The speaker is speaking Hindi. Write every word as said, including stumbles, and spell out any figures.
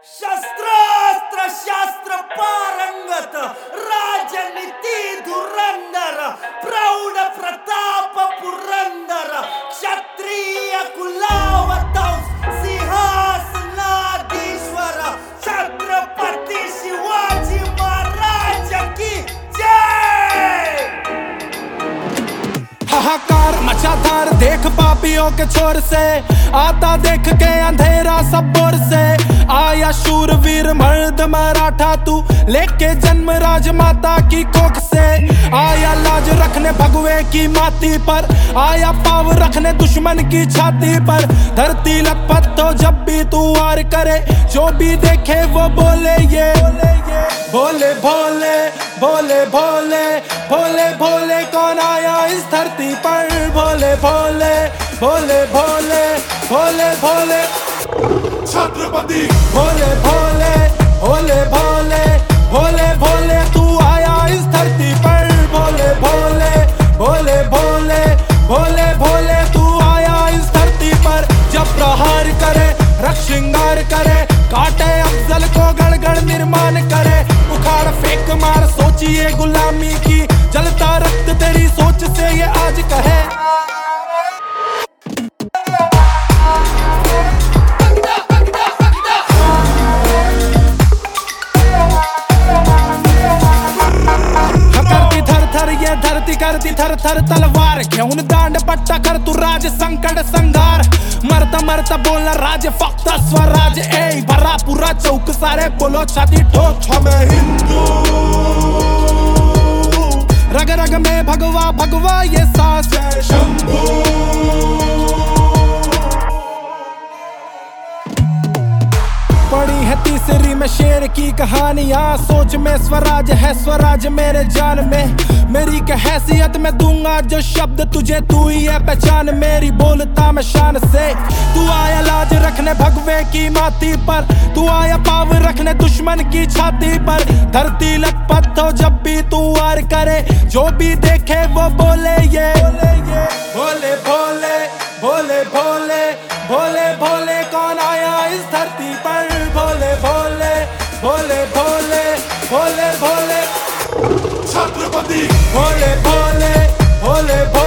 शस्त्रास्त्र शास्त्र पारंगत राजनीति धुरंधर प्रौढ प्रताप पुरंदर क्षत्रिय कुलावतौ सिंहासनाधीश्वर छत्रपति शिवाजी महाराज की जय। हाहाकार मचा धार देख पापियों के छोर से आता देख के अंधेरा सब बोर से आया शूरवीर मर्द मराठा तू लेके जन्म राजमाता की कोख से आया लाज रखने भगवे की माटी पर आया पाव रखने दुश्मन की छाती पर धरती लथपथ तो जब भी तू वार करे जो भी देखे वो बोले ये भोले भोले भोले भोले भोले भोले कौन आया इस धरती पर भोले भोले भोले भोले भोले भोले छत्रपति भोले भोले भोले भोले भोले भोले तू आया इस धरती पर भोले भोले भोले भोले भोले भोले तू आया इस धरती पर जब प्रहार करे रक्त श्रृंगार करे काटे अफजल को गढ़ गढ़ निर्माण करे उखाड़ फेंक मार सोचिए गुलामी की जलता रक्त तेरी सोच से ये आज कहे। धरती करती थर थर तलवार घेऊन दांड पट्टा कर तू राज संकट संघार मरता मरता बोलना राज फक्त स्वराज ए भरा पूरा चौक सारे बोलो छाती ठोक हमें हिंदू रग रग में भगवा भगवा ये सांस है शंभू पड़ी है तीसरी में शेर की कहानियां सोच में स्वराज है स्वराज मेरे जान में मेरी क्या हैसियत में दूंगा जो शब्द तुझे तू ही है पहचान मेरी बोलता मैं शान से तू आया लाज रखने भगवे की माटी पर तू आया पाव रखने दुश्मन की छाती पर धरती लथपथ हो जब भी तू वार करे जो भी देखे वो बोले ये भोले भोले भोले भोले भोले भोले कौन आया इस धरती पर भोले भोले भोले भोले भोले भोले छत्रपति भोले भोले भोले भोले